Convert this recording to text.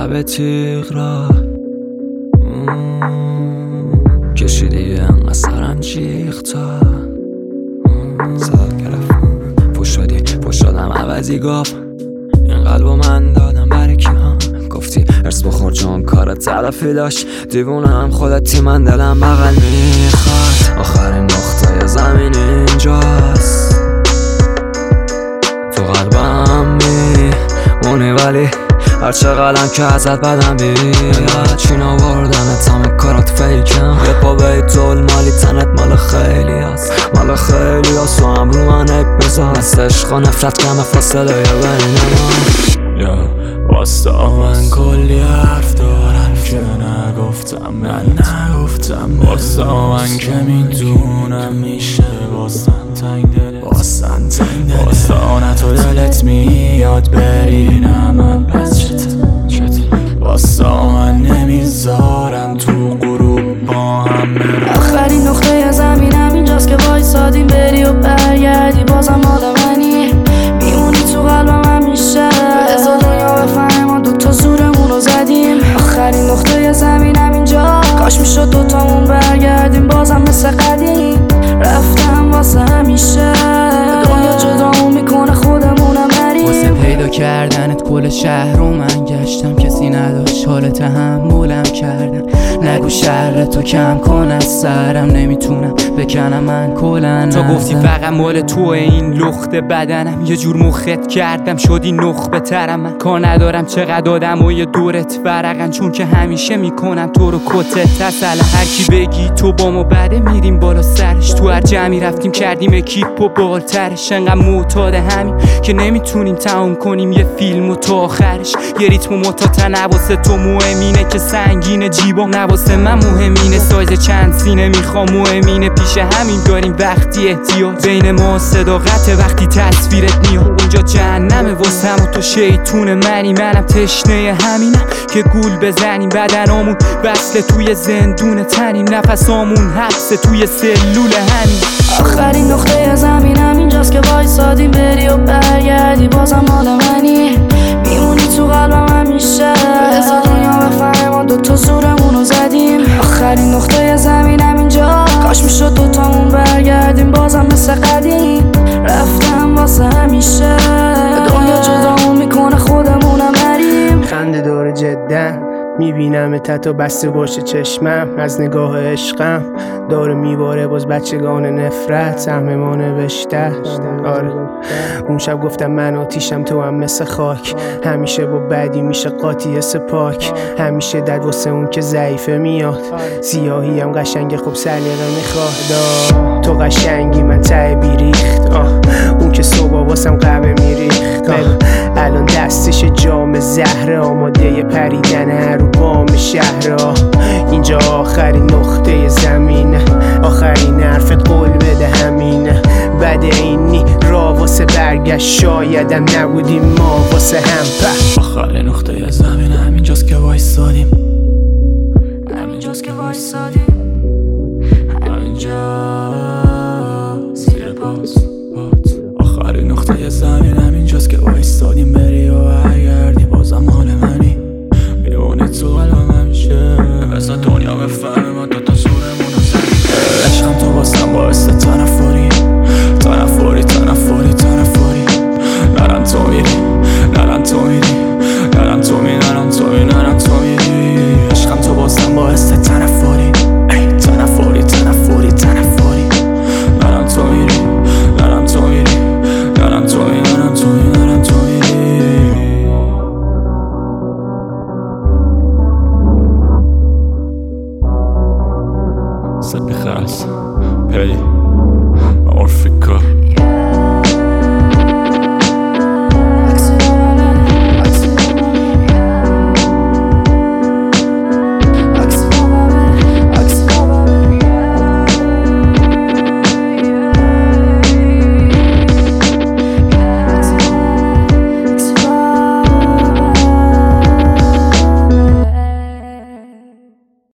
لب تیغ را کشیدی انقدر سرنجیغ تا صدات گرفتم پوش شدم عوضی گفت این قلبو من دادم برای کی ها گفتی ارس بخور چون کارت تلافی داشت دیوونه هم خودتی من دلم بغل میخواد آخرین نقطه زمین اینجاست تو قلبم میمونی ولی هر چقدرم که ازت بدم بیاد چین آوردنت همه کارات فیکم یه پا بیت مالی تنت مال خیلی هست تو هم رو من عیب بذار مثل عشق و نفرت کم فاصله یا بین ما واستا من کلی حرف دارم که نگفتم واستا من که میدونم میشه واسن تنگ دلت واستا نه تو دلت میاد بری نه من پس چت واستا من نمیذارم تو غروب با هم آخرین نقطه زمینم اینجاست که وایسادیم بری و برگردی بازم مال منی میمونی تو قلبم همیشه بذار دنیا بفهمه ما دوتا زورمون رو زدیم آخرین نقطه زمینم اینجا کاش میشد دوتامون برگردیم بازم مثل قدیم رفتم واسه همیشه دنیا جدامون میکنه خودمونم بریم واسه پیدا کردنت کل شهر رو من گشتم کسی نداشت حال تحملم کردن نگو شهر تو کم کن از سرم نمیتونم بکنم من کلن تو گفتی فقط مال تو این لخت بدنم یه جور مخت کردم شدی نخبه ترم من کار ندارم چقدر آدم و یه دورت برقن چون که همیشه میکنم تو رو کتت تسلم هر کی بگی تو با ما بده میریم بالا سرش تو هر جمعی رفتیم کردیم اکیپ و بالترش انقدر معتاد همین که نمیتونیم تمام کنیم یه فیلم و تا آخرش یه ریتم متاتن واسه تو مهمینه که سنگینه جیبا نواسه من مهمینه سایز چند سینه میخوام مهمینه پیش همین داریم وقتی احتیاج بین ما صداقت وقتی تصویرت میاد اونجا جهنمه واسه هم و تو شیطون منی منم تشنه همینم که گول بزنیم بدنامون وصله توی زندون تنیم نفسامون حبسه توی سلول همین آخرین نقطه زمینم اینجاست که وایسادیم بری و برگردی بازم مال منی میمونی تو قلبم همیشه بذار دنیا بفهمه ما دوتا زورمون رو زدیم آخرین نقطه زمینم اینجا کاش میشد دوتامون برگردیم بازم مثل قدیم رفتم واسه همیشه دنیا جدامون میکنه خودمونم بریم خنده داره جدن میبینم تا بسته باشه چشمم از نگاه عشقم داره میباره باز بچگان نفرت سهم ما نوشته آره اون شب گفتم من آتیشم تو هم مثل خاک همیشه با بدی میشه قاطی سپاک همیشه دد واسه اون که ضعیفه میاد سیاهی هم قشنگه خوب سلیقه میخواد تو قشنگی من ته بیریخت اون که صبح واسم قهوه میریخت الان دستش جام زهره آماده پریدن رو بام شهرها اینجا آخرین نقطه زمینه آخرین حرفت قول بده همینه بده اینی را واسه برگشت شایدم نبودیم ما واسه هم آخرین نقطه زمینه همینجاست که وایسادیم همینجا زیر باز آخرین نقطه زمین همینجاست که وایسادیم بری و برگردی بازم مال منی میمونی تو قلبم همیشه بذار دنیا بفهمه ما دوتا زورمون رو زدیم عشقم تو واسم باعث تنفری نرم تو میری عشقم تو واسم باعث تنفری نرم تو میری صد بخرس پیلی مورفیکا